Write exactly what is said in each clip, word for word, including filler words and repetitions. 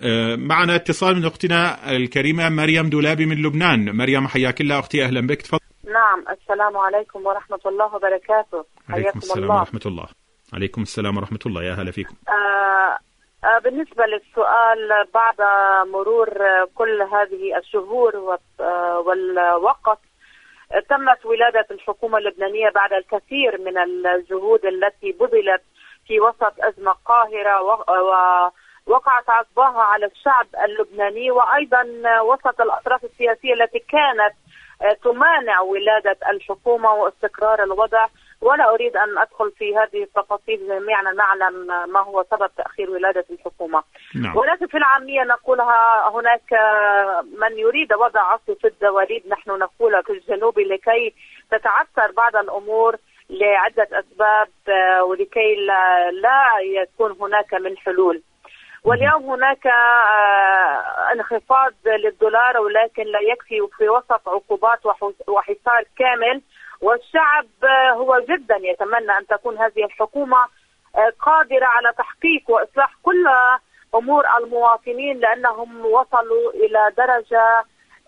معنا اتصال من أختنا الكريمة مريم دولابي من لبنان. مريم حياك الله أختي، أهلا بك، تفضل. نعم، السلام عليكم ورحمة الله وبركاته. عليكم السلام الله. ورحمة الله. عليكم السلام ورحمة الله، يا هلا فيكم. آه آه بالنسبة للسؤال، بعد مرور كل هذه الشهور والوقت تمت ولادة الحكومة اللبنانية بعد الكثير من الجهود التي بذلت في وسط أزمة قاهرة ووقعت عقباها على الشعب اللبناني، وأيضا وسط الأطراف السياسية التي كانت تمانع ولادة الحكومة واستقرار الوضع. ولا أريد أن أدخل في هذه التفاصيل، جميعنا نعلم ما هو سبب تأخير ولادة الحكومة. نعم. ولكن في العامية نقولها، هناك من يريد وضع عصي في الزواليد، نحن نقول في الجنوب، لكي تتعثر بعض الأمور لعدة أسباب ولكي لا يكون هناك من حلول. واليوم هناك انخفاض للدولار، ولكن لا يكفي في وسط عقوبات وحصار كامل. والشعب هو جدا يتمنى أن تكون هذه الحكومة قادرة على تحقيق وإصلاح كل أمور المواطنين، لأنهم وصلوا إلى درجة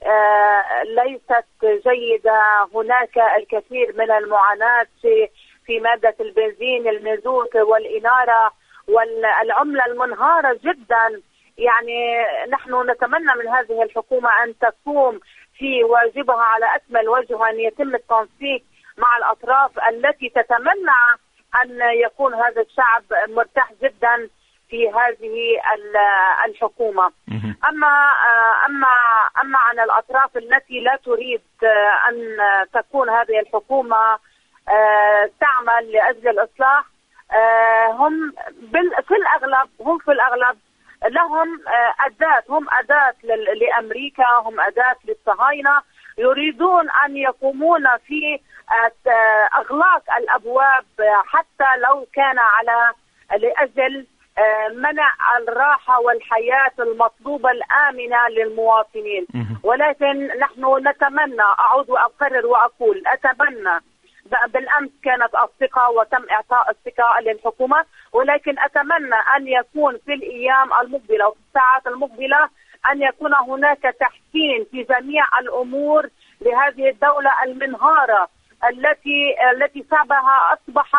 ليست جيدة. هناك الكثير من المعاناة في مادة البنزين، المازوت والإنارة والعملة المنهارة جدا. يعني نحن نتمنى من هذه الحكومة أن تقوم في واجبها على أكمل وجه، وأن يتم التنسيق مع الأطراف التي تتمنى أن يكون هذا الشعب مرتاح جدا في هذه الحكومة. أما أما أما عن الأطراف التي لا تريد أن تكون هذه الحكومة تعمل لأجل الإصلاح، هم في الأغلب هم في الأغلب لهم أداة، هم أداة لأمريكا، هم أداة للصهاينة، يريدون أن يقومون في إغلاق الأبواب حتى لو كان على لأجل منع الراحة والحياة المطلوبة الآمنة للمواطنين. ولكن نحن نتمنى، أعود وأكرر وأقول، أتمنى. بالأمس كانت الثقة وتم إعطاء الثقة للحكومة، ولكن أتمنى أن يكون في الأيام المقبلة وفي الساعات المقبلة أن يكون هناك تحسين في جميع الأمور لهذه الدولة المنهارة التي التي شعبها أصبح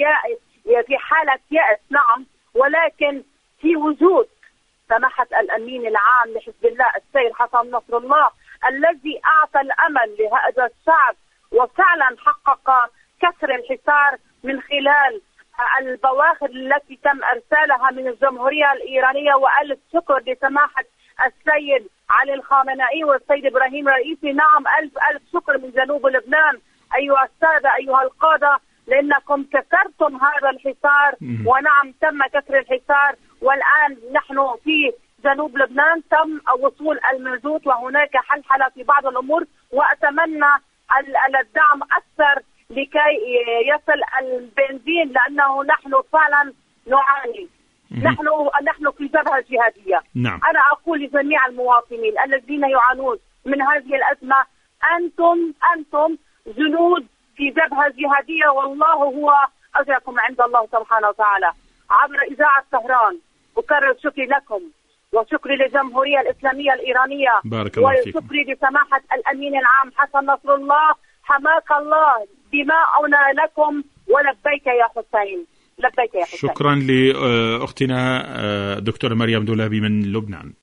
في حالة يأس. نعم، ولكن في وجود سماحة الأمين العام لحزب الله السيد حسن نصر الله، الذي أعطى الأمل لهذا الشعب وفعلا حقق كسر الحصار من خلال البواخر التي تم إرسالها من الجمهورية الإيرانية. وألف شكر لسماحة السيد علي الخامنئي والسيد إبراهيم رئيسي. نعم، ألف ألف شكر من جنوب لبنان أيها السادة، أيها القادة، لأنكم كسرتم هذا الحصار. ونعم، تم كسر الحصار، والآن نحن في جنوب لبنان تم وصول المازوت، وهناك حلحلة في بعض الأمور، وأتمنى الدعم أكثر لكي يصل البنزين، لأنه نحن فعلا نعاني. نحن نحن في جبهة جهادية. نعم. أنا أقول لجميع المواطنين الذين يعانون من هذه الأزمة، أنتم أنتم جنود في جبهة جهادية، والله هو أجركم عند الله سبحانه وتعالى. عبر إذاعة طهران أكرر شكري لكم، وشكري للجمهورية الإسلامية الإيرانية، وشكري لسماحة الأمين العام حسن نصر الله. حماك الله دماؤنا لكم، ولبيك يا حسين، لبيك يا حسين. شكرا لأختنا دكتورة مريم دولابي من لبنان.